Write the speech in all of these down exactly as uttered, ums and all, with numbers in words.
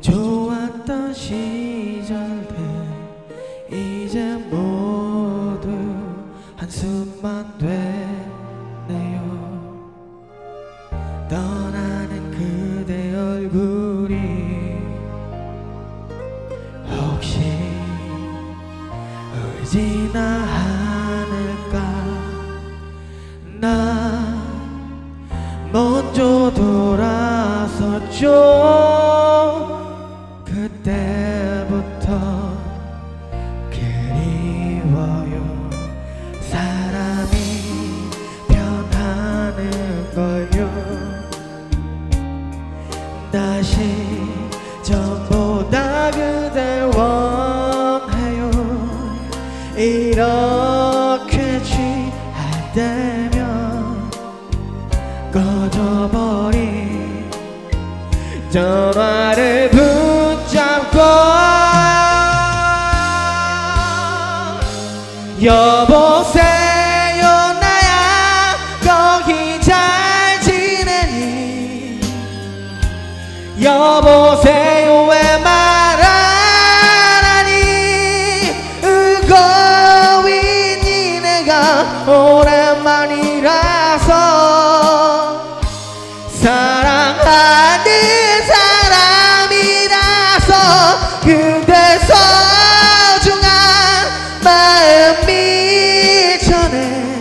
좋았던 시절들 이제 모두 한숨만 되네요. 떠나는 그대 얼굴이 혹시 울지나 않을까. 나 먼저 돌아섰죠. 그때부터 그리워요. 사람이 변하는 걸요. 다시 전보다 그댈 원해요. 이렇게 취할 때면 꺼져버린 전화를 붙잡고 여보세요 나야 거기 잘 지내니. 여보세요 왜 말 안 하니. 울고 있니. 내가 오랜만이라서 사랑하는 사람이라서 그대 소중한 마음이 전해.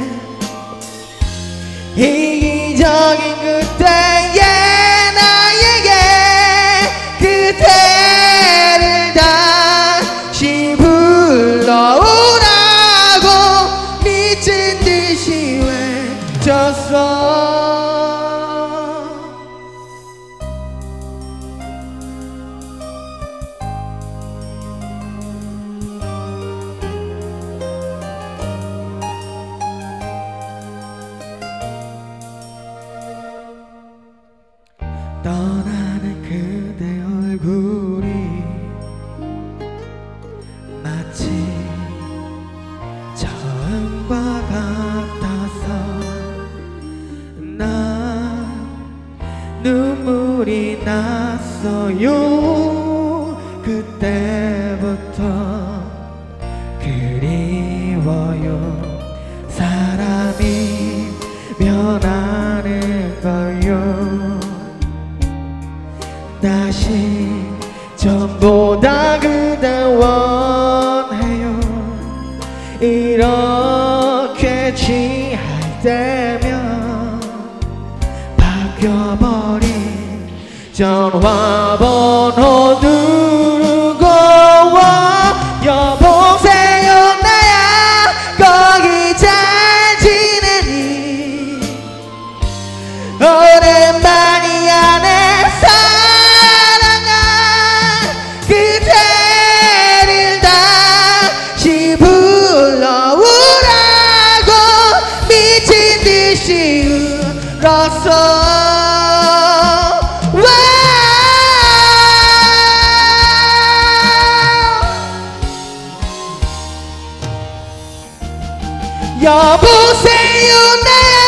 이기적인 그때의 나에게 그대를 다시 불러오라고 미친 듯이 외쳤어. 떠나는 그대 얼굴이 마치 처음과 같아서 난 눈물이 났어요. 그때부터 그리워요. 사람이 변하는 걸요. 다시 전보다 그댈 원해요. 이렇게 취할 때면 바뀌어버린 전화번호 누르고 와. 여보세요 나야 거기 잘 지내니. 오랜만이야 내 그대를 다시 불러오라고 미친 듯이 울었어. 여보세요 나야